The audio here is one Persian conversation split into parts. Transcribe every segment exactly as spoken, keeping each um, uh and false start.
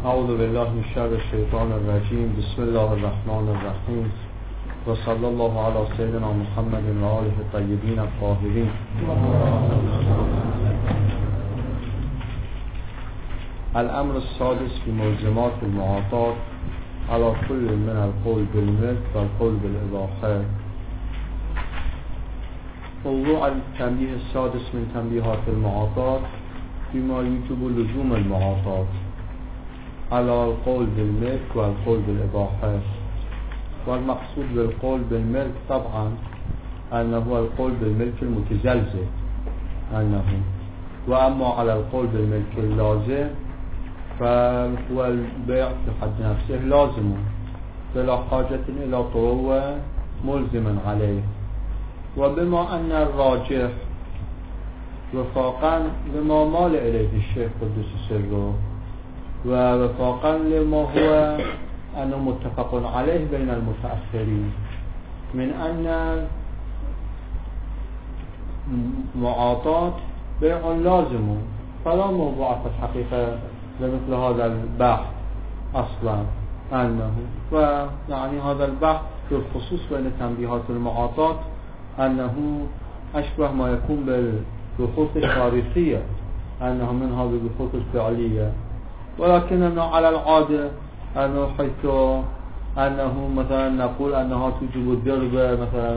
اعوذ بالله من شر الشیطان الرجیم. بسم الله الرحمن الرحیم و صلی الله علی سیدنا محمد و آله الطیبین الطاهرین. الامر السادس في ملزمات المعاطات على كل من القول بالملك والقول بالإباحة. موضوع التنبيه السادس من تنبيهات المعاطات فيما يوجب لزوم المعاطات على القول بالملك والقول بالإباحة. والمقصود بالقول بالملك طبعا أنه هو القول بالملك المتزلزل أنه، وأما على القول بالملك اللازم فهو البيع في حد نفسه لازم بلا حاجة إلى طروة ملزم عليه. وبما أن الراجح وفاقا لما مال إليه الشيخ قدس سره ووفاقا لما هو أنه متفق عليه بين المتأخرين من أن معاطات بيع لازم، فلا موضوع في الحقيقة لمثل هذا البحث أصلا أنه، ويعني هذا البحث في الخصوص بين تنبيهات المعاطات أنه أشبه ما يكون بالبحوث التاريخية، أنه من هذه البحوث الفعلية، ولكننا على العادة أنه حيث أنه مثلا نقول أنها توجب الدربة مثلا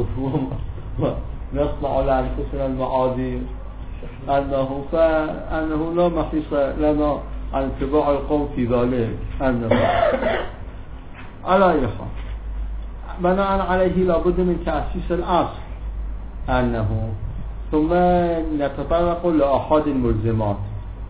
ونصنع لأنفسنا المعاذير أنه فأنه لا محيص لنا عن اتباع القوم في ذلك أنه على أي حال بناء عليه لابد من تأسيس الأصل أنه، ثم نتطرق لأحد الملزمات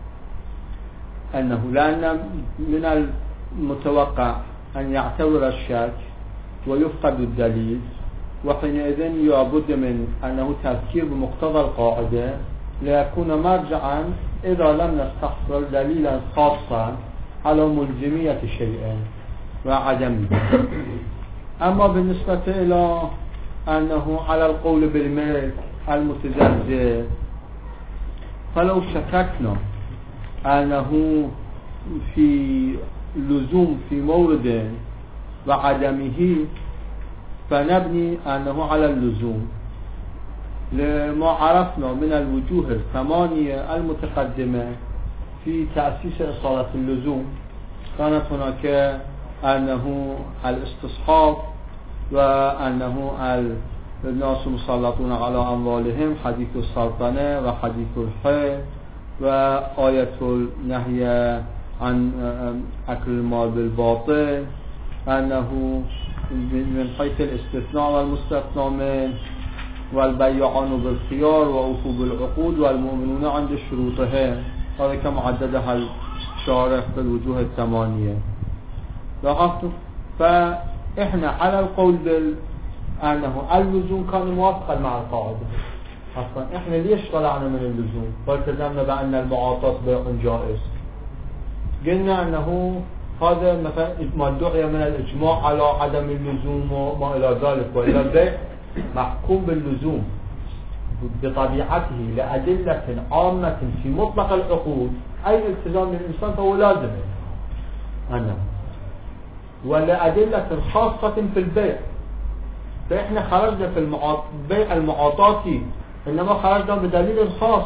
أنه لأن من المتوقع أن يعتبر الشك ويفقد الدليل، وحينئذ لابد من أنه تذكير بمقتضى القاعدة ليكون مرجعا إذا لم نستحصل دليلا خاصا على ملزمية شيء وعدمه. أما بالنسبة إلى أنه على القول بالملك المتزلزل فلو شككنا أنه في لزوم في مورد وعدمه فنبني أنه على اللزوم لما عرفنا من الوجوه الثمانية المتقدمة في تأسيس إصالة اللزوم. كانت هناك أنه الاستصحاب، وأنه الناس مسلطون على أموالهم، حديث السلطنة وحديث الحي، وآية النهي عن أكل المال بالباطل، أنه من حيث الاستثناء والمستثنى منه، والبيعان بالخيار وأوفوا بالعقود والمؤمنون عند شروطها. هذا كما عددها الشارح في الوجوه الثمانية. لاحظتم؟ فإحنا على القول بال أنه اللزوم كان موافقا مع القاعدة. أصلا إحنا ليش طلعنا من اللزوم والتزمنا بأن المعاطات بيع جائز؟ قلنا أنه هذا مثلا ما دعي من الإجماع على عدم اللزوم وما إلى ذلك، وإلى البيع محكوم باللزوم بطبيعته لأدلة عامة في مطلق العقود. أي التزام للإنسان فهو لازم أنا، ولأدلة خاصة في البيع. فإحنا خرجنا في المعاط... بيع المعاطاتي إنما خرجنا بدليل خاص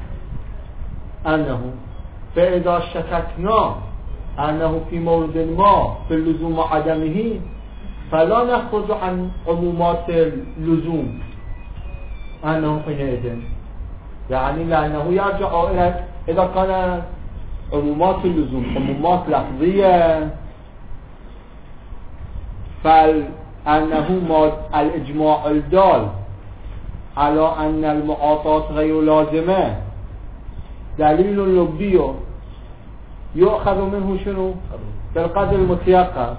أنه، فإذا شككنا أنه في مورد ما في اللزوم وعدمه فلا نخرج عن عمومات اللزوم أنه حينئذ، يعني لأنه يرجع إلى إذا كان عمومات اللزوم عمومات لفظية فأنه الإجماع الدال على أن المعاطات غير لازمة دليل لبي يؤخذ منه شنو؟ بالقدر المتيقن،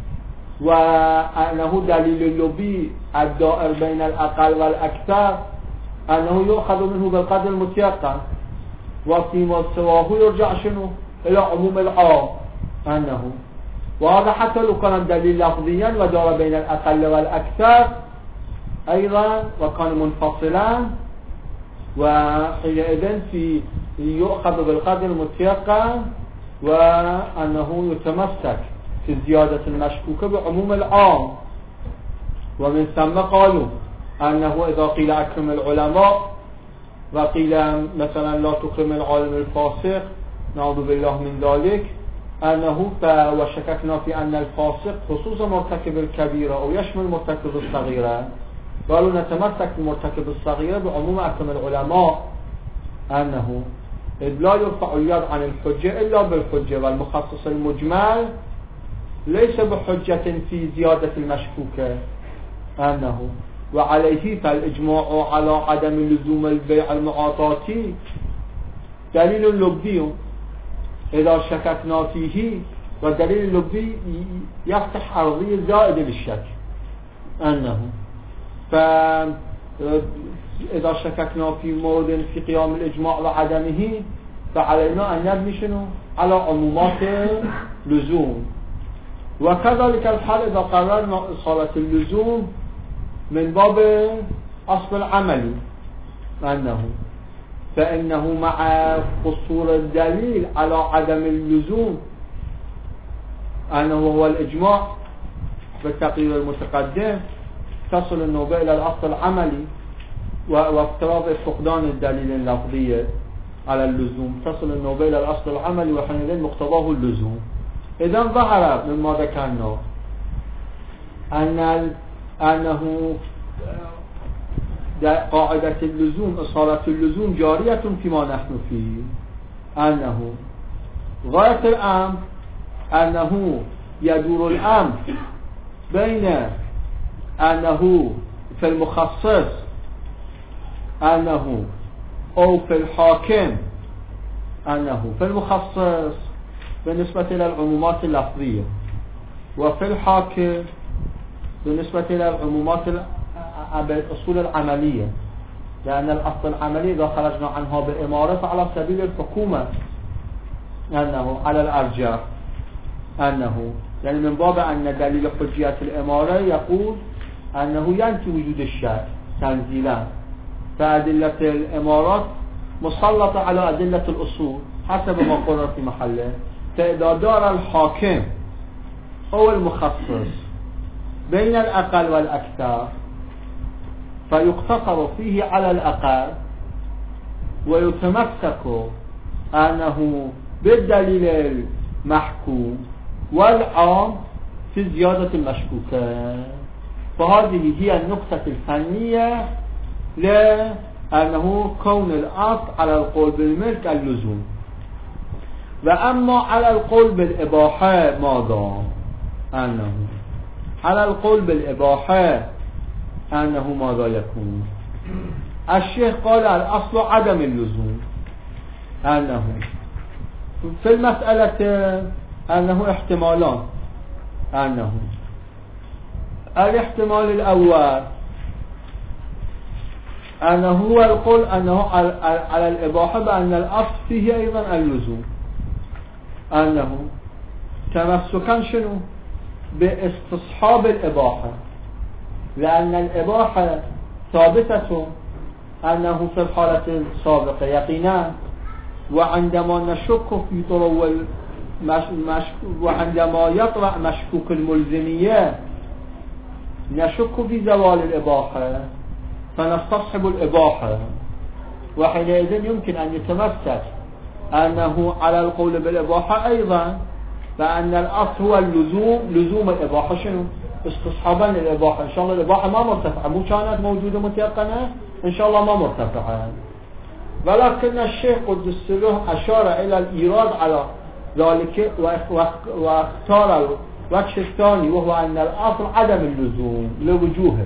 وأنه دليل اللبي الدائر بين الأقل والأكثر أنه يؤخذ منه بالقدر المتيقن، وفيما سواه يرجع شنو؟ إلى عموم العام أنه، وهذا حتى لو كان دليل لفظيا ودار بين الأقل والأكثر أيضا وكان منفصلا، وحينئذ في يؤخذ بالقدر المتيقن وأنه يتمسك في زيادة المشكوكة بعموم العام. ومن ثم قالوا أنه إذا قيل أكرم العلماء وقيل مثلا لا تكرم العالم الفاسق نعوذ بالله من ذلك، أنه وشككنا في أن الفاسق خصوصا مرتكب الكبيرة أو يشمل مرتكب الصغيرة، قالوا نتمسك بمرتكب الصغيرة بعموم أكرم العلماء، أنه إذ لا يرفع اليد عن الحجة إلا بالحجة، والمخصص المجمل ليس بحجة في زيادة المشكوكة، أنه وعليه فالإجماع على عدم لزوم البيع المعاطاتي دليل لبي إذا شككنا فيه، ودليل اللبي يفتح أرضية زائدة للشك، أنه فإذا شككنا في مورد في قيام الإجماع وعدمه فعلينا أن نبني شنو على عمومات لزوم. وكذلك الحال إذا قررنا إصالة اللزوم من باب أصل العملي، أنه فإنه مع قصور الدليل على عدم اللزوم أنه هو الإجماع بالتقرير المتقدم تصل النوبة إلى الأصل العملي، وافتراض فقدان الدليل اللفظي على اللزوم تصل النوبة إلى الأصل العملي، وحينئذ مقتضاه اللزوم. إذا ظهر مما ذكرنا أن أنه قاعدة اللزوم إصالة اللزوم جارية فيما نحن فيه، أنه غاية الأمر أنه يدور الأمر بين أنه في المخصص أنه أو في الحاكم، أنه في المخصص بالنسبة إلى العمومات اللفظية، وفي الحاكم بالنسبة إلى العمومات بالأصول العملية، لأن الأصل العملي إذا خرجنا عنها بإمارة فعلى سبيل الحكومة، أنه على الأرجح أنه يعني من باب أن دليل حجية الإمارة يقول أنه ينفي وجود الشرع تنزيلا، فأدلة الإمارات مسلطة على أدلة الأصول حسب ما قرر في محله. فإذا دار الحاكم أو المخصص بين الأقل والأكثر فيقتصر فيه على الأقل، ويتمسك أنه بالدليل المحكوم والعام في زيادة المشكوكة. فهذه هي النقطة الفنية لأنه كون الأصل على القول بالملك اللزوم. وأما على القول بالإباحة ماذا؟ أنه على القول بالإباحة أنه ماذا يكون؟ الشيخ قال الأصل عدم اللزوم، أنه في المسألة أنه احتمالان، أنه الاحتمال الأول أنه هو القول أنه على الإباحة بأن الأصل فيه أيضا اللزوم، أنه تمسكا شنو باستصحاب الإباحة، لأن الإباحة ثابتة أنه في الحالة السابقة يقينا، وعندما نشك في طرو المش... وعندما يطرأ مشكوك الملزمية نشك في زوال الإباحة فنستصحب الإباحة، وحينئذ يمكن أن يتمسك أنه على القول بالإباحة أيضا فأن الأصل هو اللزوم، لزوم الإباحة شنو؟ استصحابا للإباحة. إن شاء الله الإباحة ما مرتفعة، مو كانت موجودة متيقنة، إن شاء الله ما مرتفعة. ولكن الشيخ قدس سره أشار إلى الإيراد على ذلك واختار الوجه الثاني، وهو أن الأصل عدم اللزوم لوجوهه.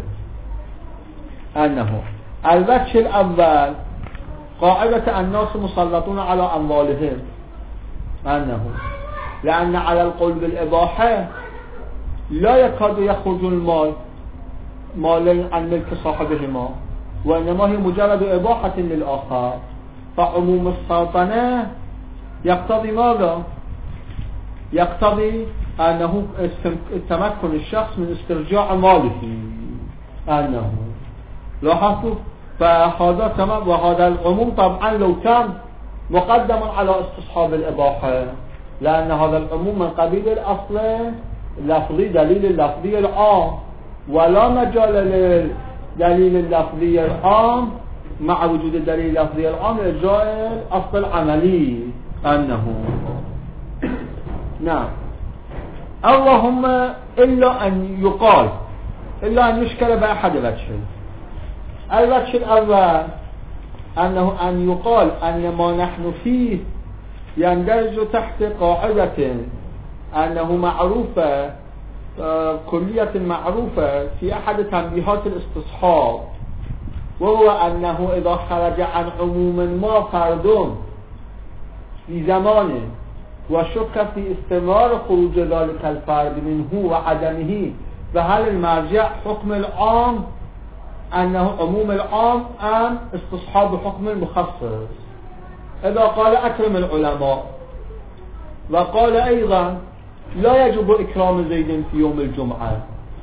أنه الوجه الأول قاعدة الناس مسلطون على أموالهم، أنه لأن على القول بالإباحة لا يكاد يخرج المال مالين عن ملك صاحبهما، وإنما هي مجرد إباحة للآخر. فعموم السلطنة يقتضي ماذا؟ يقتضي أنه تمكن الشخص من استرجاع ماله، أنه لاحظوا. فهذا تمام، وهذا العموم طبعا لو كان مقدما على استصحاب الإباحة، لأن هذا العموم من قبيل الأصل اللفظي دليل اللفظي العام، ولا مجال للدليل اللفظي العام مع وجود الدليل اللفظي العام لإجراء الأصل العملي أنه نعم. اللهم إلا أن يقال، إلا أن يشكل بأحد وجهين. الوجه الأول أنه أن يقال أن ما نحن فيه يندرج تحت قاعدة أنه معروفة كلية معروفة في أحد تنبيهات الاستصحاب، وهو أنه إذا خرج عن عموم ما فرد في زمانه وشك في استمرار خروج ذلك الفرد منه وعدمه، فهل المرجع حكم العام أنه عموم العام أم استصحاب حكم المخصص؟ إذا قال أكرم العلماء وقال أيضا لا يجب إكرام زيد في يوم الجمعة،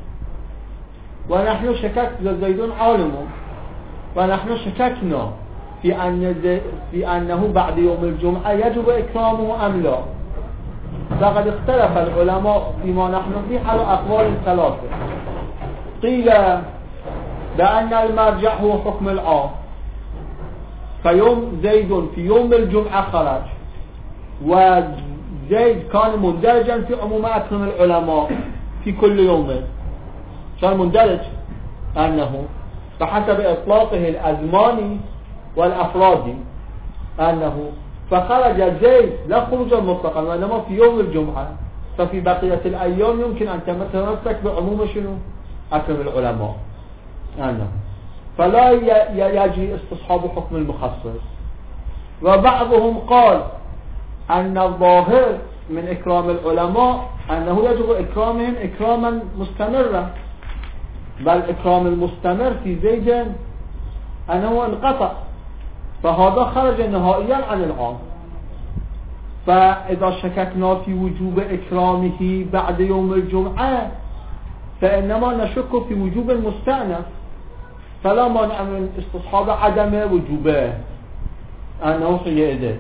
ونحن شكك زيد عالم، ونحن شككنا في أن في أنه بعد يوم الجمعة يجب إكرامه أم لا، فقد اختلف العلماء فيما نحن فيه على أقوال ثلاثة. قيل بأن المرجع هو حكم العام، فيوم زيد في يوم الجمعة خرج، وزيد كان مندرجا في عموم أكرم العلماء في كل يوم، كان مندرج أنه بحسب إطلاقه الأزماني والأفرادي أنه، فخرج زيد لا خروجا مطلقا وإنما في يوم الجمعة، ففي بقية الأيام يمكن أن تتمسك بعموم شنو؟ أكرم العلماء أنه، فلا يجري استصحاب حكم المخصص. وبعضهم قال أن الظاهر من إكرام العلماء أنه يجب إكرامهم إكراما مستمرا، بل إكرام المستمر في زيد أنه انقطع، فهذا خرج نهائيا عن العام. فإذا شككنا في وجوب إكرامه بعد يوم الجمعة فإنما نشك في وجوب المستأنف، فلا مانع من استصحاب عدم وجوبه أنه حينئذ.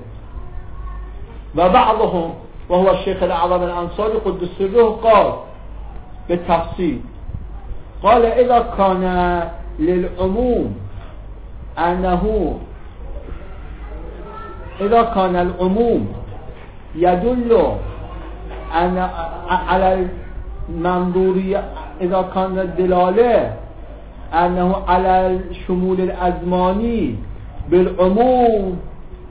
وبعضهم وهو الشيخ الأعظم الأنصاري قدس سره قال بالتفصيل، قال إذا كان للعموم أنه إذا كان العموم يدل أن على المنظورية، إذا كان الدلالة أنه على الشمول الأزماني بالعموم،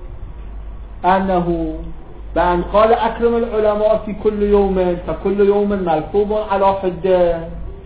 أنه بأن قال أكرم العلماء في كل يوم، فكل يوم ملفوظ على حده،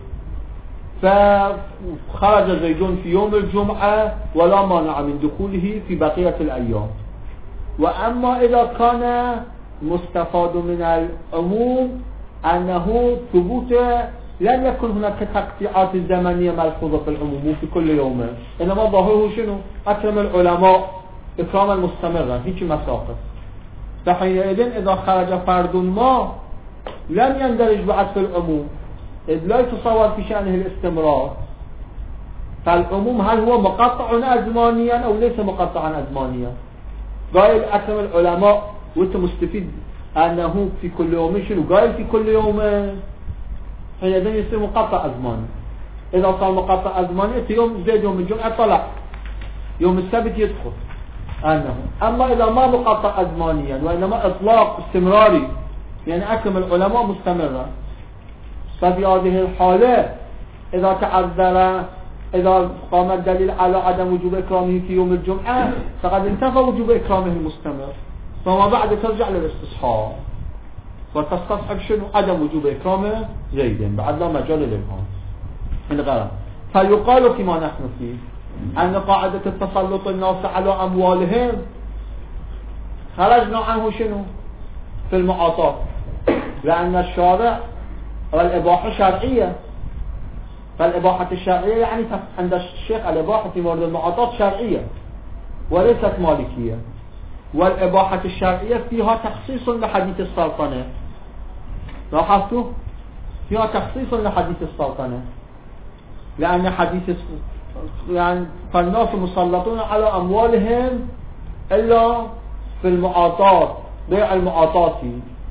فخرج زيد في يوم الجمعة ولا مانع من دخوله في بقية الأيام. وأما إذا كان مستفاد من العموم أنه ثبوت لم يكن هناك تقطيعات زمنية ملحوظة في العموم في كل يوم، إنما ظاهره شنو؟ أكرم العلماء إكراما مستمرا، هيك مسافة. فحينئذ إذا خرج فرد ما لم يندرج بعد في العموم، إذ لا يتصور في شأنه الاستمرار. فالعموم هل هو مقطع أزمانيا أو ليس مقطعا أزمانيا؟ قائل أكرم العلماء وانت مستفيد أنه في كل يوم شنو؟ قائل في كل يوم، حينئذ يصير مقطع أزماني. إذا صار مقطع أزماني يوم زيد يوم الجمعة طلع، يوم السبت يدخل أنه. أما إذا ما مقطع أزمانيا وإنما إطلاق استمراري، يعني أكرم العلماء مستمرة، ففي هذه الحالة إذا تعذر، إذا قام الدليل على عدم وجوب إكرامه في يوم الجمعة فقد انتفى وجوب إكرامه المستمر، فما بعد ترجع للاستصحاب وتستصحب شنو؟ عدم وجوب إكرامه زيد بعد لا مجال للإبهام الغرض. فيقال فيما نحن فيه أن قاعدة التسلط الناس على أموالهم خرجنا عنه شنو؟ في المعاطاة، لأن الشارع والإباحة شرعية، فالإباحة الشرعية يعني عند الشيخ الإباحة في مورد المعاطاة شرعية وليست مالكية، والإباحة الشرعية فيها تخصيص لحديث السلطنة، لاحظتوا؟ فيها تخصيص لحديث السلطنة، لأن حديث يعني فالناس مسلطون على أموالهم إلا في المعاطاة، بيع المعاطاة،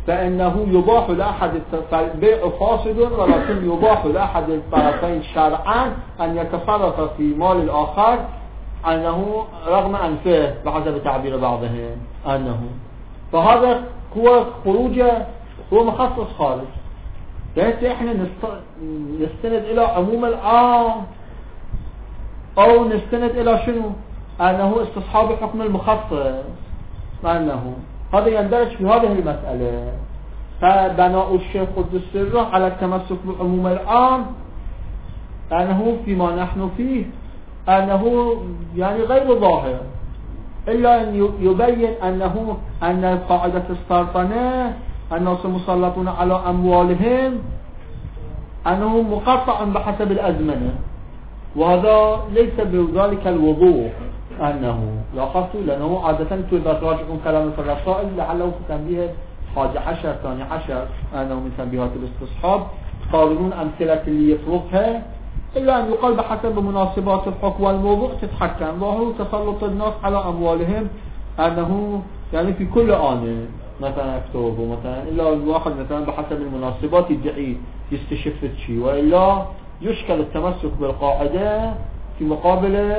فإنه يباح لأحد البيع فاسد ولكن يباح لأحد الطرفين شرعا أن يتصرف في مال الآخر أنه رغم أنفه بحسب تعبير بعضهم أنه، فهذا هو خروج، هو مخصص خارج. بحيث احنا نستند الى عموم العام او نستند الى شنو؟ انه استصحاب حكم المخصص، انه هذا يندرج في هذه المسألة. فبناء الشيخ قدس سره على التمسك بعموم العام انه فيما نحن فيه انه يعني غير ظاهر، الا ان يبين انه ان قاعدة السلطنة الناس مسلطون على أموالهم أنه مقطع بحسب الأزمنة، وهذا ليس بذلك الوضوح أنه لاحظتوا، لأنه عادة إذا تراجعون كلام في الرسائل لعله في تنبيه حاجة عشر ثاني عشر أنه من تنبيهات الاستصحاب قارنون أمثلة اللي يتركها، إلا أن يقال بحسب مناسبات الحكم والموضوع تتحكم، وهو تسلط الناس على أموالهم أنه يعني في كل آن مثلا اكتوبر مثلا، إلا الواحد مثلا بحسب المناسبات يدعي يستشف شيء، وإلا يشكل التمسك بالقاعدة في مقابل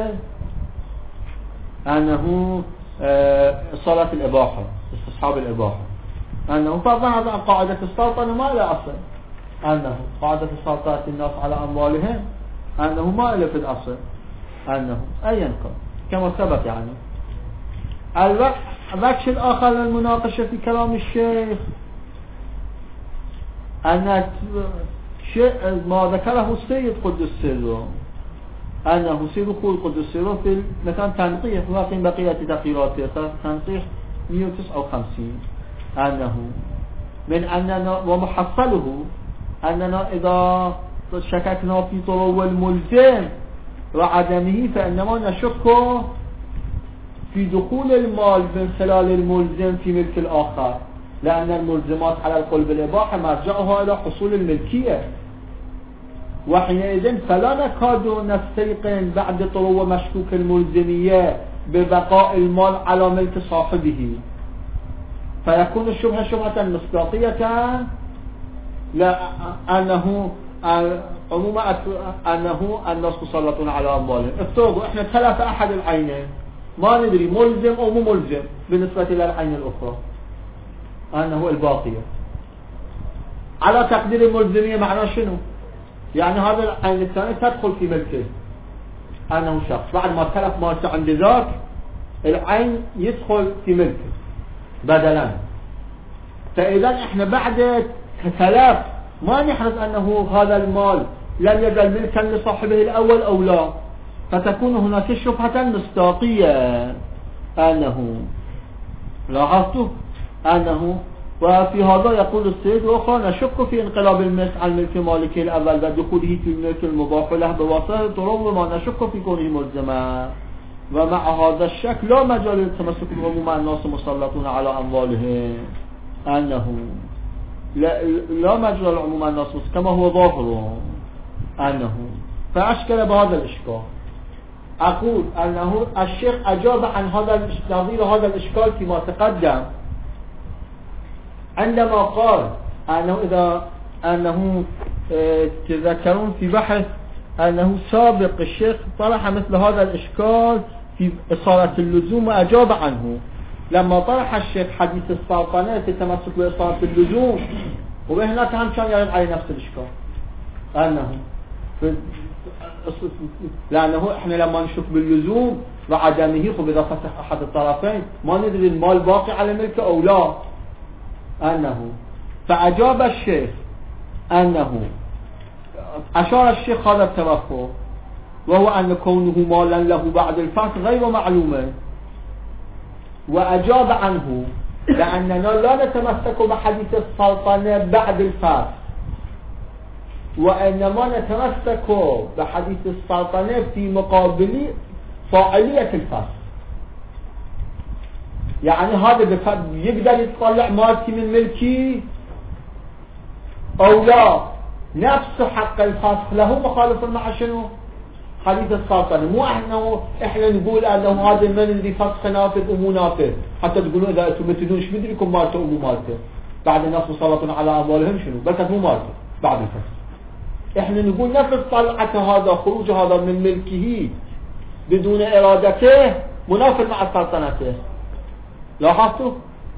أنه صلاة الإباحة استصحاب الإباحة، أنه طبعا هذا قاعدة السلطنة ما لا أصل، أنه قاعدة السلطنة الناس على أموالهم أنه ما له في الأصل، أنه أيا كان كما ثبت. يعني الوجه الآخر للمناقشة في كلام الشيخ أن ما ذكره السيد قدس سره، أنه سيد قدس سره في مثلا تنقيح ولكن بقية تقريراته تنقيح مئة وتسعة وخمسين، أنه من أننا ومحصله أننا إذا شككنا في طلوع الملزم وعدمه فإنما نشك في دخول المال من خلال الملزم في ملك الآخر، لأن الملزمات على القول بالإباحة مرجعها إلى حصول الملكية، وحينئذ فلا نكاد نستيقن بعد طلوع مشكوك الملزمية ببقاء المال على ملك صاحبه، فيكون الشبهة شبهة مصداقية لأنه عموما أنه الناس مسلطون على أموالهم. افترضوا إحنا تلف أحد العينين ما ندري ملزم أو مو ملزم بالنسبة إلى العين الأخرى أنه الباقية، على تقدير الملزمية معناه شنو؟ يعني هذا العين الثاني تدخل في ملكه أنه شخص بعد ما تلف مالته عند ذاك العين يدخل في ملكه بدلا، فإذا إحنا بعد تلف ما نحرص أنه هذا المال لم يزل ملكا لصاحبه الأول أو لا، فتكون هناك شبهة مصداقية أنه لاحظتوا أنه وفي هذا يقول السيد وأخرى نشك في انقلاب الملك عن ملك مالكه الأول ودخوله في الملك المباح له بواسطة طرق وما نشك في كونه ملزما، ومع هذا الشك لا مجال للتمسك بعموم الناس مسلطون على أموالهم، أنه لا, لا مجال عموم الناس كما هو ظاهر، أنه فأشكل بهذا الإشكال. أقول أنه الشيخ أجاب عن هذا نظير هذا الإشكال فيما تقدم عندما قال أنه إذا أنه تذكرون في بحث أنه سابق الشيخ طرح مثل هذا الإشكال في إصالة اللزوم وأجاب عنه، لما طرح الشيخ حديث السلطنة تتمسك بإصالة اللزوم، وهناك هم كان يرد على نفس الإشكال أنه لأنه إحنا لما نشوف باللزوم وعدمه فإذا فتح أحد الطرفين ما ندري المال باقي على ملكه أو لا، أنه فأجاب الشيخ أنه أشار الشيخ هذا التوفر وهو أن كونه مالا له بعد الفتح غير معلومة، وأجاب عنه لأننا لا نتمسك بحديث السلطنة بعد الفتح، وإنما نتمسك بحديث السلطنة في مقابل فاعلية الفتح. يعني هذا يقدر يطلع مالتي من ملكي أو لا، نفس حق الفتح له مخالف مع شنو؟ حديث السلطنة. مو احنا احنا نقول انه هذا من اللي فتح نافذ ومو نافذ، حتى تقولوا اذا انتم ما تدونش مدري يكون مالته ومو مالته، بعد الناس مسلط على أموالهم شنو؟ بل كانت مو مالته بعد الفصل. إحنا نقول نفس طلعة هذا، خروج هذا من ملكه بدون إرادته منافل مع سلطنته. لاحظتوا؟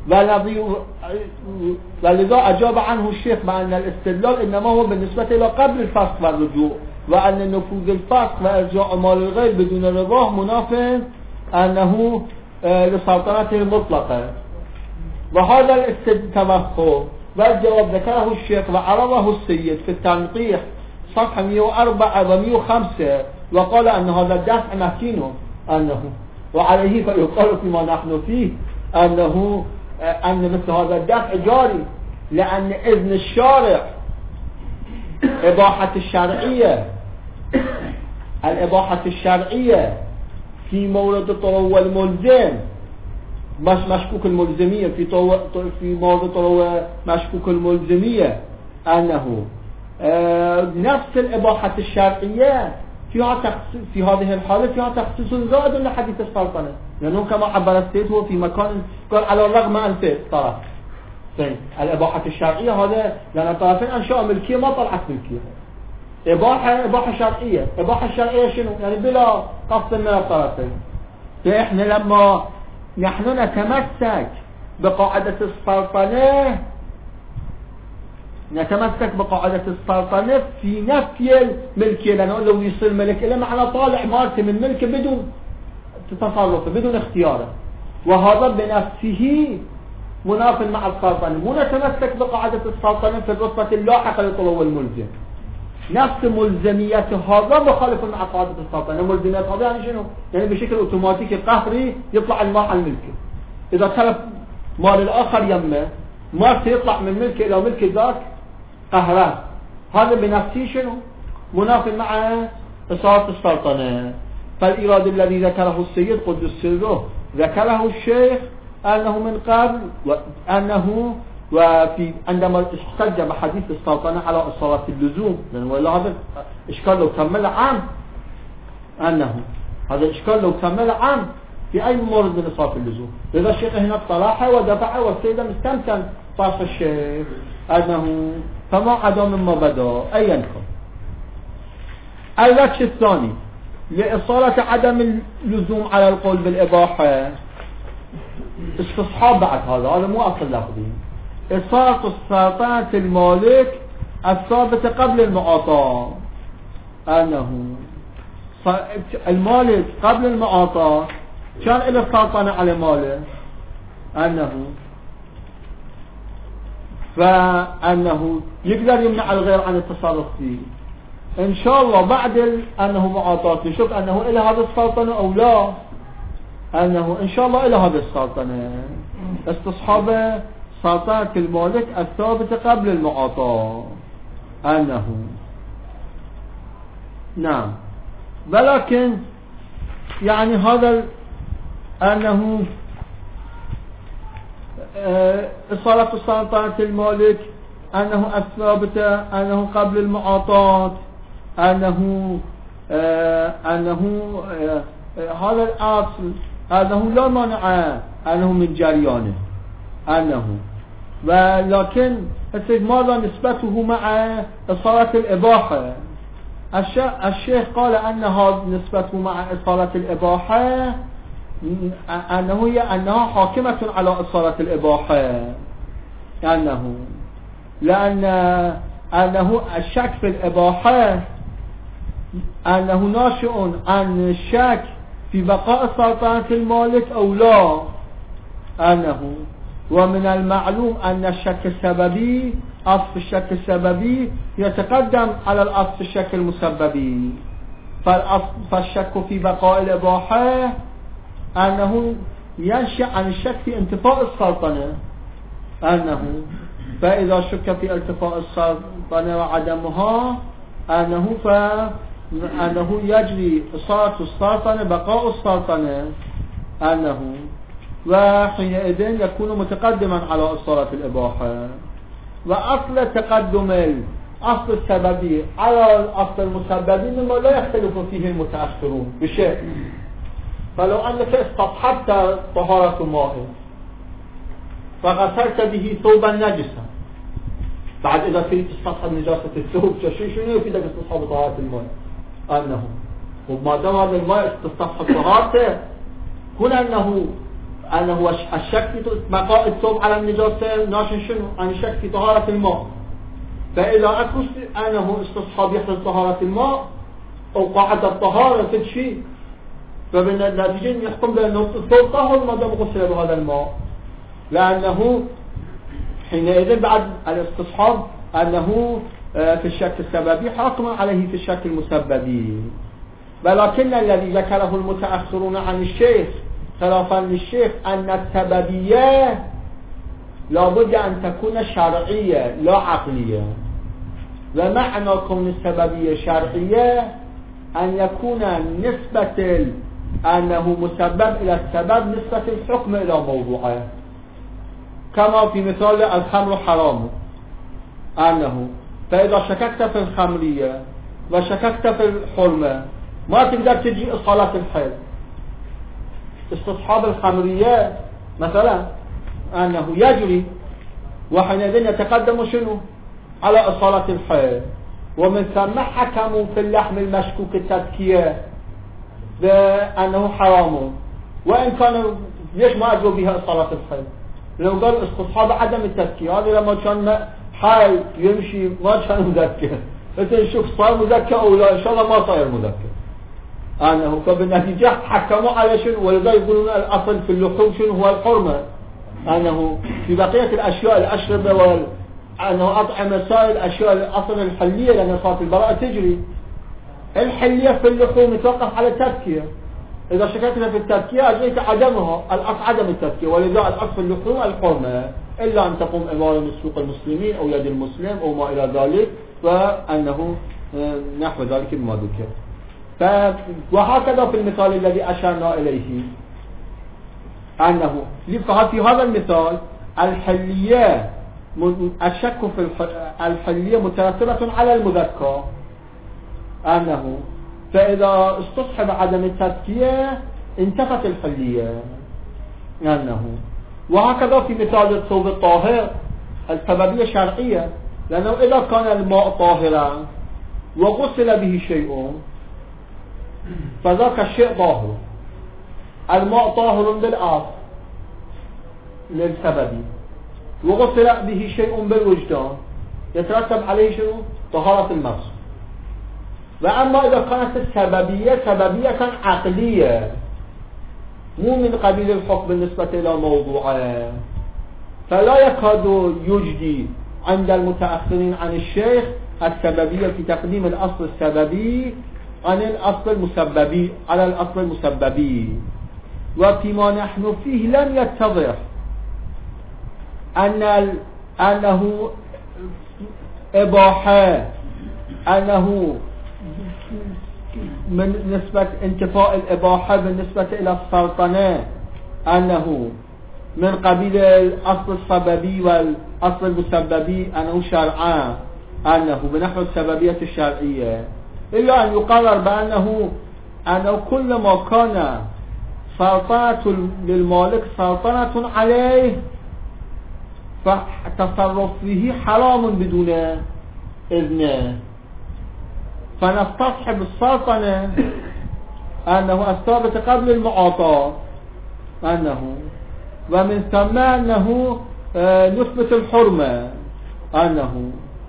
ولذا أجاب عنه الشيخ بأن الاستدلال إنما هو بالنسبة إلى قبل الفسق والرجوع، وأن نفوذ الفسق وإرجاع مال الغير بدون رضاه مناف أنه لسلطنته المطلقة. وهذا التوقف والجواب ذكره الشيخ وعرضه السيد في التنقيح صفحة مئة وأربعة ومئة وخمسة، وقال أن هذا الدفع مكينه أنه وعليه فيقال فيما نحن فيه أنه أن مثل هذا الدفع جاري، لأن إذن الشارع إباحة الشرعية الإباحة الشرعية في مورد طلوع الملزم مش مشكوك الملزمية في طو... في مورد طلوع مشكوك الملزمية أنه آه نفس الإباحة الشرعية فيها تخصيص في هذه الحالة فيها تخصيص زائد لحديث السلطنة، لأنه كما عبر السيد هو في مكان قال على الرغم أن في طرف طيب الإباحة الشرعية هذا لأن الطرفين أنشاء ملكية ما طلعت ملكية، إباحة إباحة شرعية. إباحة شرعية شنو؟ يعني بلا قصد من الطرفين. فإحنا لما نحن نتمسك بقاعدة السلطنة نتمسك بقاعدة السلطنة في نفي الملكية، لأنه لو يصير ملك إلا معنى طالع مالته من ملكه بدون تصرفه بدون اختياره، وهذا بنفسه مناف مع السلطنة. مو نتمسك بقاعدة السلطنة في الرتبة اللاحقة لطلوع الملزم، نفس ملزمية هذا مخالف مع قاعدة السلطنة. ملزمية هذا يعني شنو؟ يعني بشكل اوتوماتيكي قهري يطلع المال عن ملكه، إذا تلف مال الآخر يمه مالته يطلع من ملكه إلى ملك ذاك قهران، هذا بنفسه شنو؟ مناف مع إصابة السلطنة. فالإرادة الذي ذكره السيد قدس سره ذكره الشيخ أنه من قبل وأنه وفي عندما احتج بحديث السلطنة على إصابة اللزوم، لأن ولا هذا إشكال لو كمل عام أنه هذا إشكال لو كمل عام في أي مورد من إصابة اللزوم. لذا الشيخ هنا اقترحه ودفعه والسيد مستمتن طاف الشيخ أنه فما عدا مما بدا أيا كان. الوجه الثاني لإصالة عدم اللزوم على القول بالإباحة استصحاب بعد هذا هذا مو أصل لفظي، إصالة السلطنة المالك الثابتة قبل المعاطاة، أنه المالك قبل المعاطاة كان إلى السلطنة على ماله، أنه فأنه يقدر يمنع الغير عن التصرف فيه. إن شاء الله بعد أنه معاطاة نشوف أنه إلى هذا السلطنة أو لا، أنه إن شاء الله إلى هذا السلطنة استصحاب سلطنة المالك الثابتة قبل المعاطاة، أنه نعم. ولكن يعني هذا أنه إصالة سلطنة المالك أنه الثابتة أنه قبل المعاطاة، أنه أنه هذا الأصل أنه لا مانع أنه من جريانه، أنه ولكن ماذا نسبته مع إصالة الإباحة؟ الشيخ قال أن هذا نسبته مع إصالة الإباحة أنه هي أنها حاكمة على إصالة الإباحة، أنه لأن أنه الشك في الإباحة أنه ناشئ عن الشك في بقاء سلطنة المالك أو لا، أنه ومن المعلوم أن الشك السببي أصل الشك السببي يتقدم على الأصل الشك المسببي، فالشك في بقاء الإباحة أنه ينشأ عن الشك في انتفاء السلطنة، أنه فإذا شك في ارتفاع السلطنة وعدمها أنه فأنه يجري إصالة السلطنة بقاء السلطنة، أنه وحينئذ يكون متقدما على إصالة الإباحة. وأصل تقدم الأصل السببي على الأصل المسببي مما لا يختلف فيه المتأخرون بشيء. فلو أنك استصحبت طهارة ماء فغسلت به ثوبا نجسا، بعد إذا تريد تستصحب نجاسة الثوب شنو يفيدك استصحاب طهارة الماء؟ أنه وما دام هذا الماء تستصحب طهارته هنا أنه أنه الشك في بقاء الثوب على النجاسة ناشن شنو؟ عن الشك في طهارة الماء. فإذا أكو أنه استصحاب يحصل طهارة الماء أو قاعدة الطهارة في شيء، فبالنتيجة يحكم بأنه الثوب طهر ما دام غسل بهذا الماء، لأنه حينئذ بعد الاستصحاب أنه في الشك السببي حاكم عليه في الشك المسببي. ولكن الذي ذكره المتأخرون عن الشيخ خلافا للشيخ أن السببية لابد أن تكون شرعية لا عقلية، ومعنى كون السببية شرعية أن يكون نسبة أنه مسبب إلى السبب نسبة الحكم إلى موضوعه، كما في مثال الخمر حرام، أنه فإذا شككت في الخمرية وشككت في الحرمة ما تقدر تجي صلاة الحيض. استصحاب الخمرية مثلا أنه يجري، وحينئذ يتقدم شنو على إصالة الحيض، ومن ثم حكموا في اللحم المشكوك التذكية بأنه حرام، وإن كانوا ليش ما أجروا بها إصالة الحيض؟ لو قال استصحاب عدم التذكية، هذا لما كان حي يمشي ما كان مذكر، انت نشوف صار مذكر أو لا، إن شاء الله ما صار مذكر أنه، فبالنتيجة حكموا على شنو، ولذا يقولون الأصل في اللحوم شنو هو الحرمة، أنه في بقية الأشياء الأشربة وال أنه أطعمة سائر الأشياء الأصل الحلية لأن صارت البراءة تجري. الحلية في اللحوم يتوقف على التذكية، إذا شككنا في التذكية أجريت عدمها، الأصل عدم التذكية، ولذا الأصل في اللحوم الحرمة إلا أن تقوم إمارة من سوق المسلمين أو يد المسلم أو ما إلى ذلك، فأنه نحو ذلك ما ذكر. وهكذا في المثال الذي أشرنا إليه أنه في هذا المثال الحلية الشك في الحلية مترتبة على المذكر، أنه فإذا استصحب عدم التذكية انتفت الحلية، أنه وهكذا في مثال الثوب الطاهر السببية شرعية، لأنه إذا كان الماء طاهرا وغسل به شيء فذاك الشيء طاهر. الماء طاهر بالأصل للسببي، وغسل به شيء بالوجدان، يترتب عليه شنو؟ طهارة المغسول. وأما إذا كانت السببية سببية كان عقلية مو من قبيل الحكم بالنسبة إلى موضوعه، فلا يكاد يجدي عند المتأخرين عن الشيخ السببية في تقديم الأصل السببي عن الأصل المسببي على الأصل المسببي. وفيما نحن فيه لم يتضح أن أنه إباحة، أنه من نسبة انتفاء الإباحة بالنسبة إلى السلطنة أنه من قبيل الأصل السببي والأصل المسببي أنه شرعا، أنه بنحو السببية الشرعية، إلا أن يقرر بأنه أنه كل ما كان سلطنة للمالك سلطنة عليه فتصرف فيه حرام بدون إذنه، فنستصحب السلطنة أنه الثابت قبل المعاطاة، أنه ومن ثم أنه نثبت الحرمة، أنه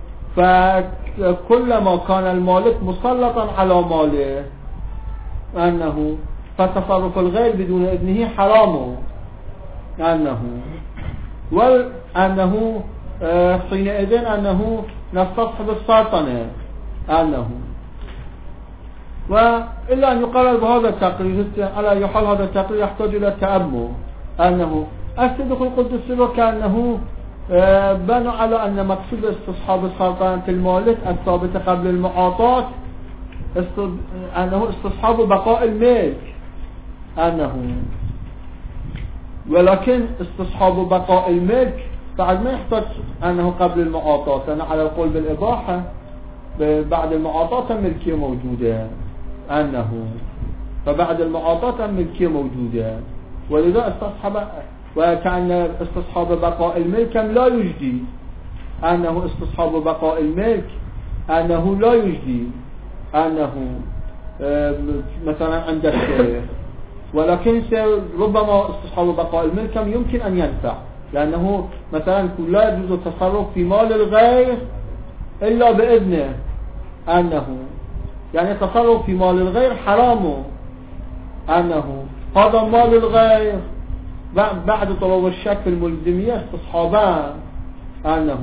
فكلما كان المالك مسلطا على ماله أنه فتصرف الغير بدون إذنه حرام، أنه وأنه حينئذ أنه نستصحب السلطنة، أنه وإلا أن يقرر بهذا التقرير. على يحال هذا التقرير يحتاج إلى التأمل، أنه الصدق القدس وكأنه بنوا على أن مقصود استصحاب السلطنة المالك الثابتة قبل المعاطاة أنه استصحاب بقاء الملك، أنه ولكن استصحاب بقاء الملك بعد ما يحتاج أنه قبل المعاطاة، أنا على القول بالإباحة بعد المعاطاة الملكية موجودة، أنه فبعد المعاطاة الملكية موجودة، ولذا استصحب وكأن استصحاب بقاء الملك لا يجدي، أنه استصحاب بقاء الملك أنه لا يجدي أنه مثلا عند الشيخ، ولكن ربما استصحاب بقاء الملك يمكن أن ينفع، لأنه مثلا لا يجوز التصرف في مال الغير إلا بإذنه، أنه يعني التصرف في مال الغير حرام، أنه هذا مال الغير بعد طلب الشك في الملزمية استصحابا، أنه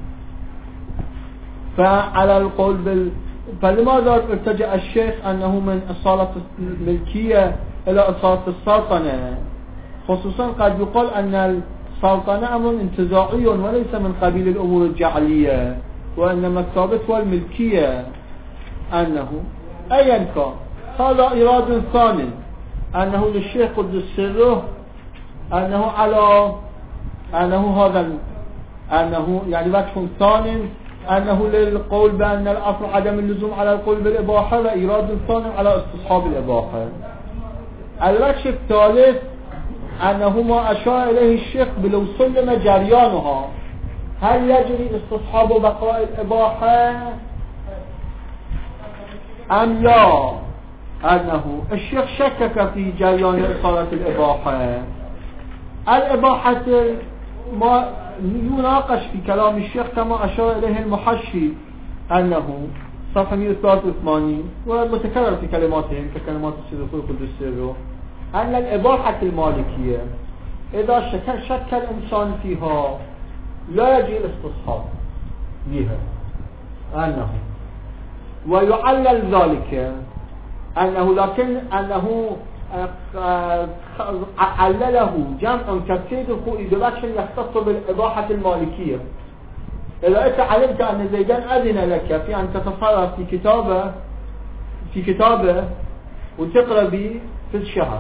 فعلى القول بال فلماذا ارتجع الشيخ أنه من أصالة الملكية إلى أصالة السلطنة؟ خصوصا قد يقال أن السلطنة أمر انتزاعي وليس من قبيل الأمور الجعلية، وإنما الثابت هو الملكية، أنه أيا كان هذا إراد ثاني، أنه للشيخ قدس سره أنه على أنه هذا أنه يعني وجه ثاني، أنه للقول بأن الأصل عدم اللزوم على القول بالإباحة، وإراد ثاني على استصحاب الإباحة. الوجه الثالث أنه ما أشار إليه الشيخ بلو سلم جريانها، هل يجري استصحاب بقاء الإباحة أم لا؟ أنه الشيخ شكك في جريان إصالة الإباحة. الإباحة ما يناقش في كلام الشيخ كما أشار إليه المحشي، أنه صفحة مئة وثلاثة وثمانين ومتكرر في كلماتهم ككلمات السيد القدس سره، أن الإباحة المالكية إذا شك, شك الإنسان فيها لا يجي الاستصحاب بها، أنه ويعلل ذلك أنه لكن أنه علله جمع كثير بوجه يختص بالإباحة المالكية. إذا أنت علمت أن زيدان أذن لك في أن تتصرف في كتابه في كتابه وتقرأ به في الشهر،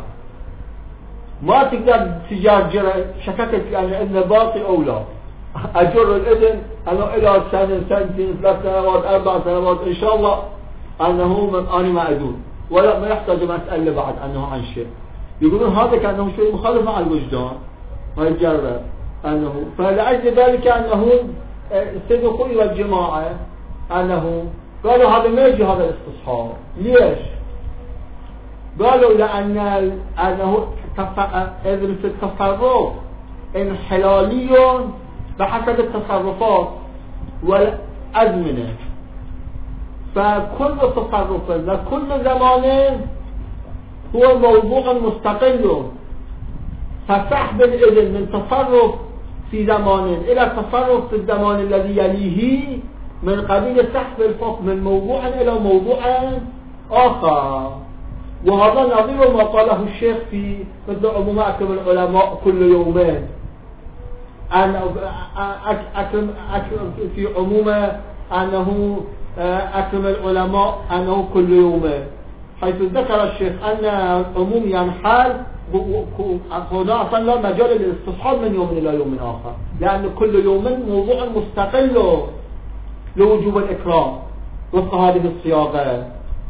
ما تقدر تجرجر شككت في أن الإذن باقي أو لا، أجر الإذن أنه إلى سنة سنتين ثلاث سنوات أربع سنوات إن شاء الله أنه من أنا ما أدون، ولا ما يحتاج مسألة بعد أنه عن شيء. يقولون هذا كأنه شيء مخالف مع الوجدان ما يجرب أنه، فلأجل ذلك أنه السيد الخوي والجماعة أنه قالوا هذا ما يجي هذا الاستصحاب. ليش؟ قالوا لأن أنه إذن في التصرف انحلالي بحسب التصرفات والأزمنة، فكل تصرف لكل زمان هو موضوع مستقل، فسحب الإذن من تصرف في زمان إلى تصرف في الزمان الذي يليه من قبيل سحب الحكم من موضوع إلى موضوع آخر. وهذا نظير ما قاله الشيخ في مثل عموم أكرم العلماء كل يومين، أن أكرم في عموم أنه أكرم العلماء أنه كل يومين، حيث ذكر الشيخ أن عموم ينحل هنا أصلا لا مجال للاستصحاب من يوم إلى يوم آخر، لأن كل يوم موضوع مستقل لوجوب الإكرام وفق هذه الصياغة.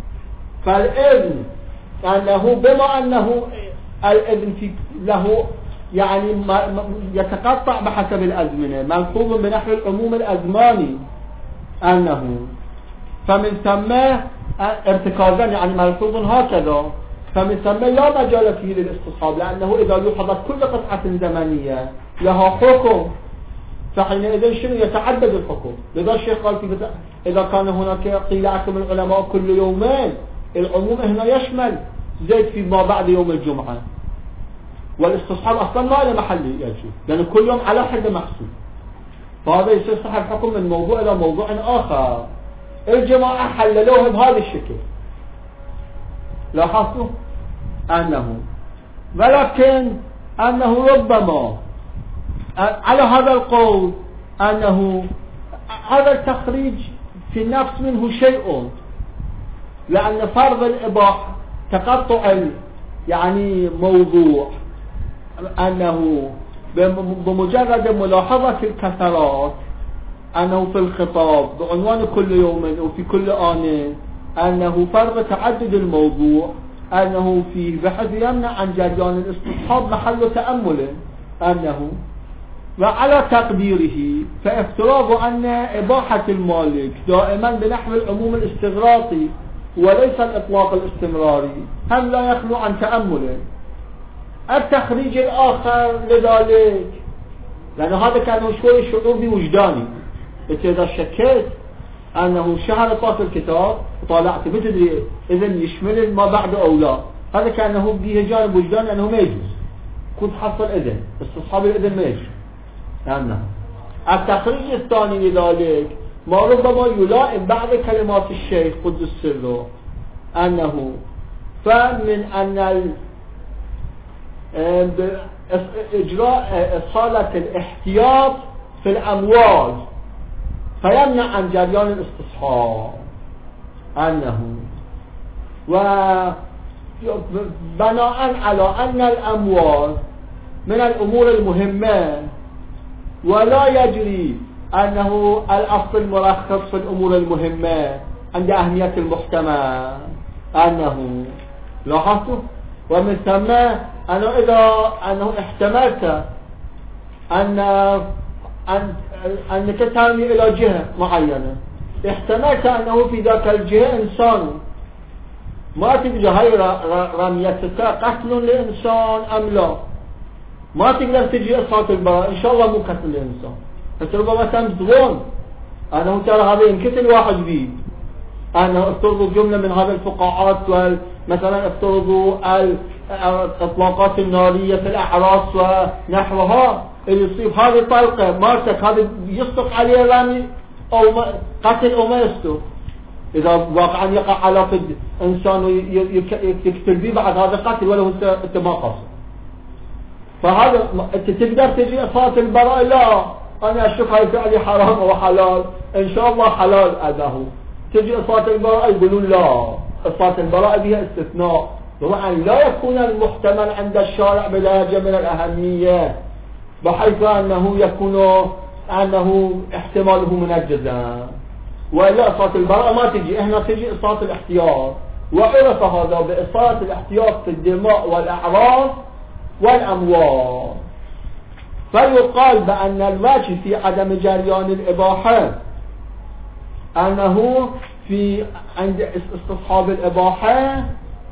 فالإذن أنه بما أنه الإذن له يعني يتقطع بحسب الأزمنة ملحوظ من نحو العموم الأزماني، أنه فمن ثم ارتكازا يعني ملحوظ هكذا، فمن ثم لا مجال فيه للاستصحاب، لأنه إذا لوحظت كل قطعة زمنية لها حكم فحينئذ شنو يتعدد الحكم. لذا الشيخ قال في إذا كان هناك قيل أكرم العلماء كل يومين، العموم هنا يشمل زيد في ما بعد يوم الجمعة، والاستصحاب أصلا ما له محل يجي، لأن كل يوم على حد محسوب، فهذا يستصحب الحكم من موضوع إلى موضوع آخر. الجماعة حللوه بهذا الشكل، لاحظتوا أنه ولكن أنه ربما على هذا القول أنه هذا التخريج في النفس منه شيء، لأن فرض الإباحة تقطع يعني موضوع أنه بمجرد ملاحظة الكثرات أنه في الخطاب بعنوان كل يوم وفي كل آن أنه فرض تعدد الموضوع أنه فيه بحيث يمنع عن جريان الاستصحاب محل تأمل، أنه وعلى تقديره فافتراض أن إباحة المالك دائما بنحو العموم الاستغراقي وليس الإطلاق الاستمراري هم لا يخلو عن تأمل. التخريج الآخر لذلك لأن هذا كان شوي شعور بوجداني، إذا شكيت أنه شهر طاف الكتاب وطالعت بتدري إذن يشمل ما بعد أو لا، هذا كأنه به جانب وجداني أنه ما يجوز، كنت حصل إذن استصحاب الإذن ما يجوز. يعني التخريج الثاني لذلك ما ربما يلائم بعض كلمات الشيخ قدس سره أنه فمن أن إجراء إصالة الاحتياط في الأموال فيمنع عن جريان الاستصحاب أنه وبناء على أن الأموال من الأمور المهمة ولا يجري أنه الأصل المرخص في الأمور المهمة عند أهمية المحتمل أنه لاحظتوا ومن ثم أنه إذا أنه احتملت أن أن أنك ترمي إلى جهة معينة، احتملت أنه في ذاك الجهة إنسان، ما تقدر هاي رميتك قتل لإنسان أم لا، ما تقدر تجي إصابة البراء إن شاء الله مو قتل لإنسان، بس ربما تنظرون أنه ترى هذا ينكتل واحد به، أنه افترضوا جملة من هذا الفقاعات مثلا افترضوا الإطلاقات النارية في الأعراس ونحوها اللي يصيب هذه طلقة مارتك هذا يصدق عليه رمي أو قتل أو ما يصدق، إذا واقعا يقع على قد إنسان ويكتل به بعد هذا قتل ولا أنت ما قصد، فهذا أنت تقدر تجي إصابة البراء لا أنا أشوف هاي فعلي حرام أو حلال إن شاء الله حلال أداه، تجي إصابة البراء يقولون لا إصابة البراء بها استثناء، طبعا لا يكون المحتمل عند الشارع بدرجة من الأهمية بحيث أنه يكون أنه احتماله منجزا، وإلا إصابة البراء ما تجي، إحنا تجي إصابة الاحتياط، وعرف هذا بإصابة الاحتياط في الدماء والأعراض والأموال، فيقال بأن الوجه في عدم جريان الإباحة أنه في عند استصحاب الإباحة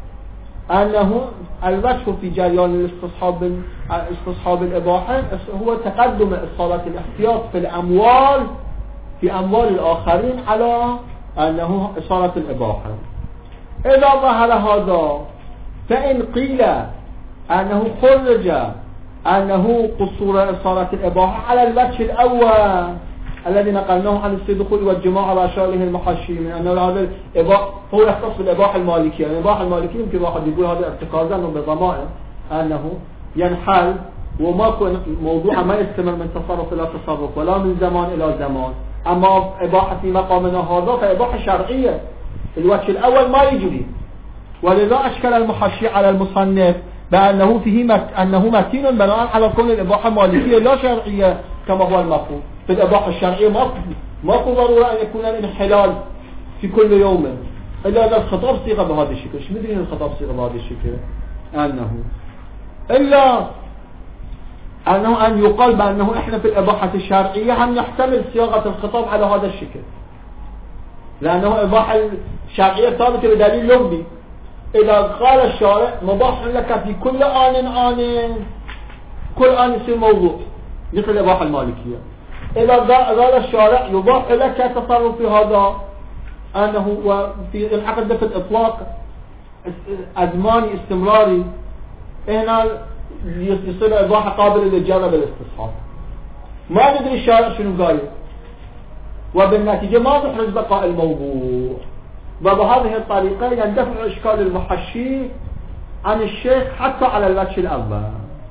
أنه الوجه في جريان الاستصحاب استصحاب الإباحة هو تقدم إصالة الاحتياط في الأموال في أموال الآخرين على أنه إصالة الإباحة. إذا ظهر هذا فإن قيل أنه خرج أنه قصور إصالة الإباحة على الوجه الأول الذي نقلناه عن الدخول والجماع على شارحه المحشي من أنه هذا الإباحة هو يختص بالإباحة المالكية، يعني الإباحة المالكية يمكن واحد يقول هذا ارتكازا بضمائر أنه ينحل وماكو موضوع ما يستمر من تصرف إلى تصرف ولا من زمان إلى زمان، أما إباحة في مقامنا هذا فإباحة شرعية الوجه الأول ما يجري، ولذا أشكل المحشي على المصنف بأنه فيه مت... أنه متين بناء على كون الإباحة مالكية لا شرعية كما هو المفروض، في الإباحة الشرعية ما ماكو ضرورة أن يكون الانحلال في كل يوم إلا إذا الخطاب صيغة بهذا الشكل. شو مدري الخطاب صيغة بهذا الشكل؟ أنه إلا أنه أن يقال بأنه إحنا في الإباحة الشرعية هم يحتمل صياغة الخطاب على هذا الشكل، لأنه إباحة الشرعية ثابتة بدليل لغوي، إذا قال الشارع مباح لك في كل آن آن كل آن يصير موضوع مثل الإباحة المالكية، إذا قال الشارع يباح لك التصرف في هذا أنه وفي العقد في الإطلاق أزماني استمراري هنا يصير إباحة قابلة للجرة بالاستصحاب، ما ندري الشارع شنو قايل، وبالنتيجة ما تحرز بقاء الموضوع، وبهذه الطريقة يندفع إشكال المحشي عن الشيخ حتى على الوجه الأول،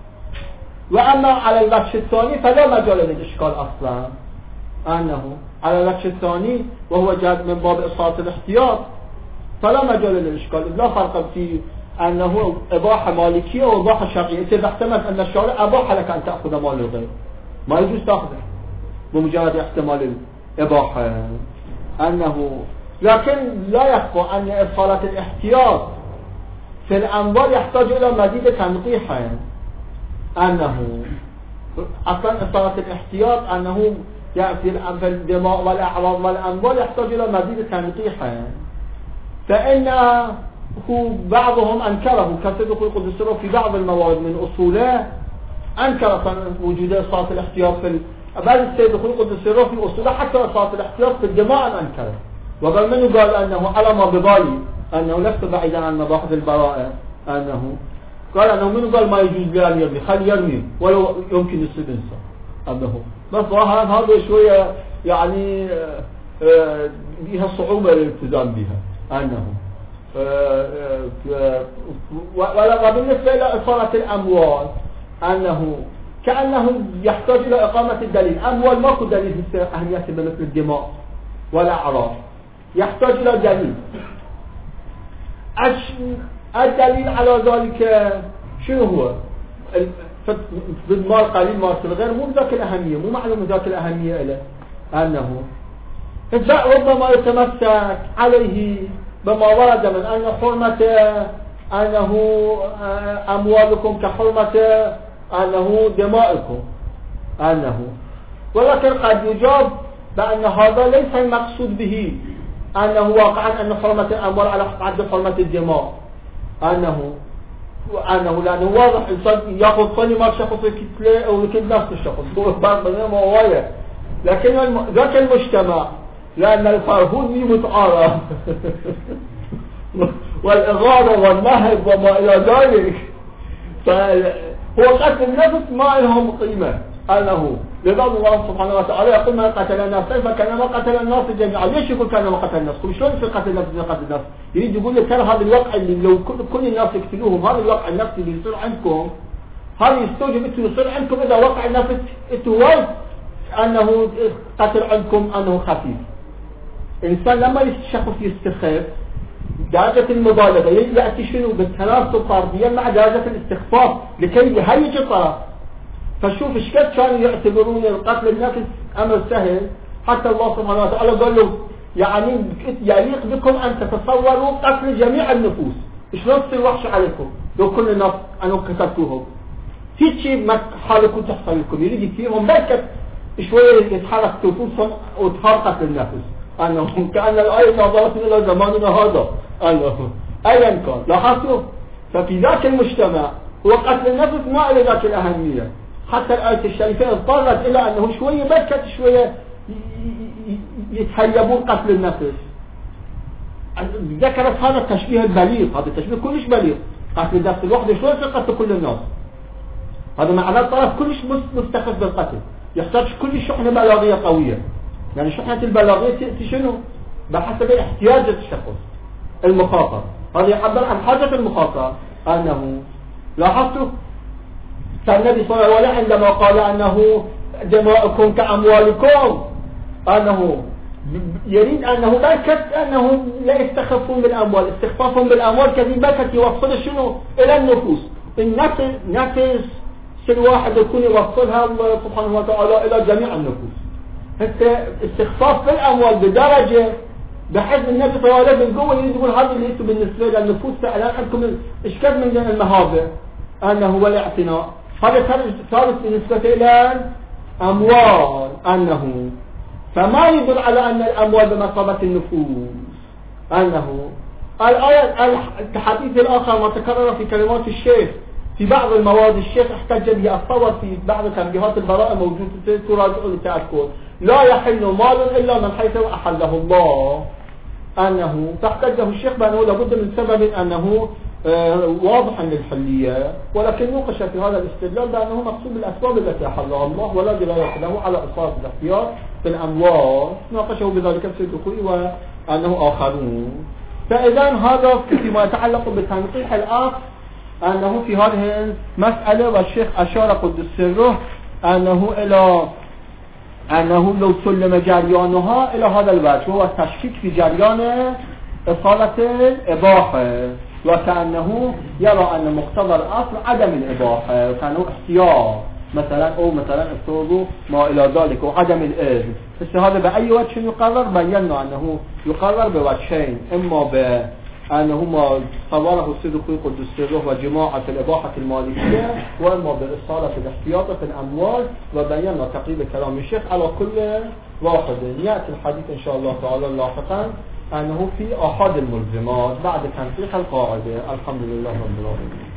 وأما على الوجه الثاني فلا مجال للإشكال أصلا، أنه على الوجه الثاني وهو جاد من باب إصالة الاحتياط فلا مجال للإشكال، لا فرق في أنه إباحة مالكية وإباحة شرعية، إذا احتملت أن الشارع أباح لك أن تأخذ مال الغير ما يجوز تأخذه بمجرد احتمال الإباحة، أنه لكن لا يخفى أن إصالة الاحتياط في الأموال يحتاج إلى مزيد تنقيح، أنه أصلا إصالة الاحتياط أنه يأتي في الدماء والأعراض والأموال يحتاج إلى مزيد تنقيح، فإنه بعضهم أنكره كالسيد الخوي قدس الروح في بعض الموارد من أصوله أنكر وجود إصالة الاحتياط في بل السيد الخوي قدس الروح في أصوله حتى إصالة الاحتياط في الدماء أنكره، وقال منه قال أنه على ما ببالي أنه لست بعيدا عن مباحث البراءة، أنه قال أنه منه قال ما يجوز لأن يرمي خلي يرمي ولو يمكن يصيب إنسان أنه بس هذا شوية يعني بها صعوبة الالتزام بها أنه وبالنسبة إلى إصالة الأموال أنه كأنه يحتاج إلى إقامة الدليل. أموال ماكو دليل في أهمية مثل الدماء والأعراض، يحتاج إلى دليل. الدليل على ذلك شنو هو؟ بالمال قليل مال الغير مو ذاك الأهمية، مو معلوم ذاك الأهمية له أنه ربما يتمسك عليه بما ورد من أن حرمته أنه أموالكم كحرمته أنه دمائكم أنه، ولكن قد يجاب بأن هذا ليس المقصود به أنه واقعا أن حرمة الأموال على حد حرمة الدماء أنه أنه لأنه واضح إنسان يأخذ صني مال شخص كتلة أو يكد نفس الشخص هو فرق بينهما وواية، لكن ذاك المجتمع لأن الفرهود متعارف والإغارة والنهب وما إلى ذلك، فهو قتل النفس ما لهم قيمة أنه لذلك الله سبحانه وتعالى يقول من قتل النفس فكانما قتل الناس جميعا. ليش يقول كانما قتل النفس؟ شلون في قتل النفس من قتل النفس؟ يريد يقول لك ترى هذا الواقع اللي لو كل الناس يقتلوهم هذا الواقع النفسي اللي يصير عندكم هذا يستوجب انه يصير عندكم اذا واقع النفس اتوالد انه قتل عندكم انه خفيف. الانسان لما الشخص يستخف درجة المبالغة يأتي شنو بالتناسب طرديا مع درجة الاستخفاف لكي يهيج الطرف. فشوف ايش قد كانوا يعتبرون القتل النفس امر سهل، حتى الله سبحانه وتعالى قال له يعني يليق بكم ان تتصوروا قتل جميع النفوس، شلون تصير وحش عليكم لو كل الناس انو قتلتوهم، هيك شيء حالكم تحصل لكم. يريد فيهم بركة شوية يتحرك نفوسهم وتهار قتل النفس انه كأن الآية نظرت الى زماننا هذا انه ايا كان. لاحظتوا؟ ففي ذاك المجتمع هو قتل النفس ما الى ذاك الاهمية، حتى الآية الشريفة اضطرت إلى أنه شوية بركة شوية يتهيبون قتل النفس. ذكرت هذا التشبيه البليغ، هذا التشبيه كلش بليغ. قتل النفس الوحدة شلون يصير قتل كل الناس؟ هذا معناه الطرف كلش مستخف بالقتل، يحتاج كل شحنة بلاغية قوية. يعني شحنة البلاغية تأتي شنو؟ بحسب احتياج الشخص المخاطر. هذا يعبر عن حاجة المخاطر أنه لاحظتوا فالنبي صلى الله عليه وسلم عندما قال أنه دماؤكم كأموالكم أنه يريد أنه بركة أنه لا يستخفون بالأموال. استخفافهم بالأموال كذي بركة يوصل شنو إلى النفوس. النفس نفس كل واحد يكون يوصلها الله سبحانه وتعالى إلى جميع النفوس. حتى استخفاف بالأموال بدرجة بحيث النبي صلى الله عليه وسلم بالقوة يريد يقول هذا اللي انتم بالنسبة للنفوس فعلا عندكم إشكال من المهابة أنه هو الاعتناء. هذا ثالث بالنسبة إلى الأموال أنه فما يدل على أن الأموال بمثابة النفوس أنه الآية الحديث الآخر ما تكرر في كلمات الشيخ في بعض المواد الشيخ احتج به أتصور في بعض تنبيهات البراءة موجودة تراجع للتأكد لا يحل مال إلا من حيث أحله الله أنه تحتجه الشيخ بأنه لابد من سبب أنه آه واضحا للحلية، ولكن نوقش في هذا الاستدلال بأنه مقصود بالأسباب التي أحلها الله ولا دلالة له على إصابة الاحتياط في الأموال. ناقشه بذلك السيد الخوي وأنه آخرون. فإذا هذا فيما يتعلق بتنقيح الآخر أنه في هذه المسألة والشيخ أشار قدس سره أنه إلى أنه لو سلم جريانها إلى هذا الوجه وهو التشكيك في جريان إصالة الإباحة، وكأنه يرى أن مقتضى الأصل عدم الإباحة وكأنه احتياط مثلا أو مثلا افترضوا ما إلى ذلك وعدم الإذن. بس هذا بأي وجه يقرر؟ بينا أنه يقرر بوجهين، إما أنهما قواله السيد الخوي قدس سره وجماعة الإباحة المالكية وما بالإصالة في الاحتياط في الأموال، وبينا تقريب كلام الشيخ على كل واحد. يأتي الحديث إن شاء الله تعالى لاحقا أنه في أحد الملزمات بعد تنسيق القاعدة. الحمد لله رب العالمين.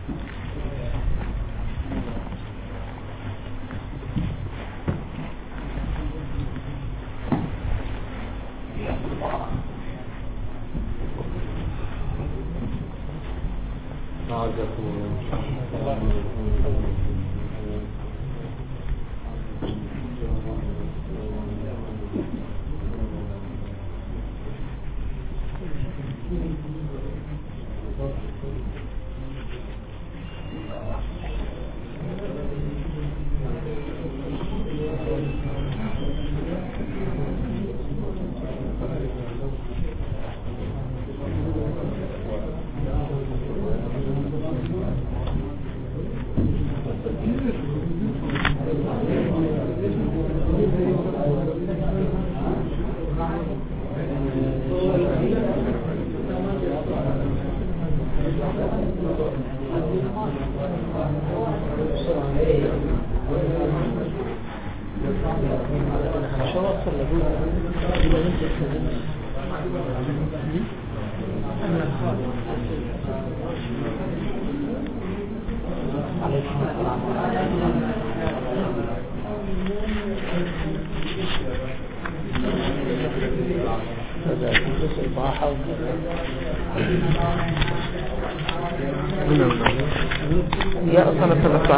يا أصلا